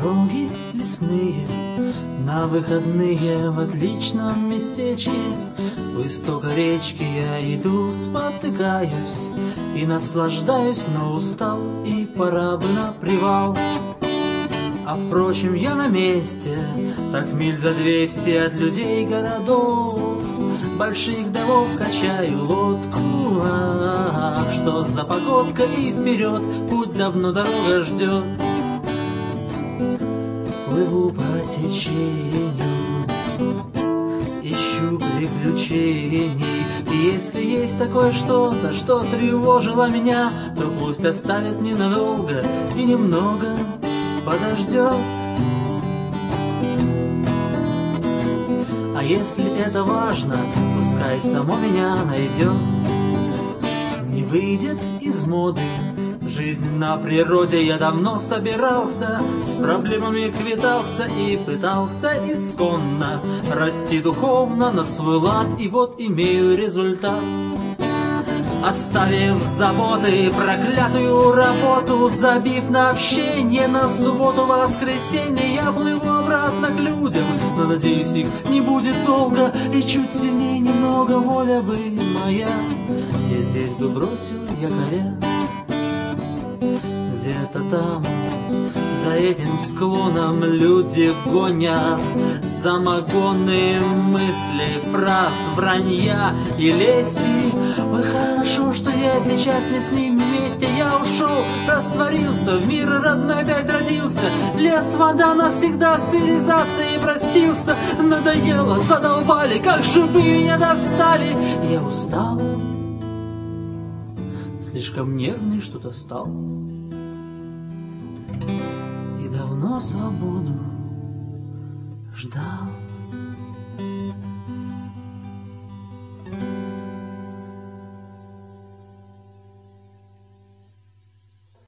Дороги лесные, на выходные в отличном местечке. У истока речки я иду, спотыкаюсь и наслаждаюсь, но устал, и пора бы на привал. А впрочем, я на месте, так миль за 200 от людей городов, больших домов качаю лодку. Что за погодка, и вперед, путь давно дорога ждет. Плыву по течению, ищу приключений, и если есть такое что-то, что тревожило меня, то пусть оставит ненадолго и немного подождет. А если это важно, пускай само меня найдет. Не выйдет из моды жизнь на природе. Я давно собирался, с проблемами квитался и пытался исконно расти духовно на свой лад, и вот имею результат. Оставив заботы, проклятую работу, забив на общение, на субботу, воскресенье, я плыву обратно к людям, но, надеюсь, их не будет долго, и чуть сильнее немного воля бы моя, я здесь бы бросил якоря. Где-то там, за этим склоном, люди гонят самогонные мысли, фраз, вранья и лести. Ой, хорошо, что я сейчас не с ним вместе. Я ушел, растворился, в мир родной опять родился. Лес, вода навсегда с цивилизацией простился. Надоело, задолбали, как же вы меня достали. Я устал, слишком нервный что-то стал, и давно свободу ждал.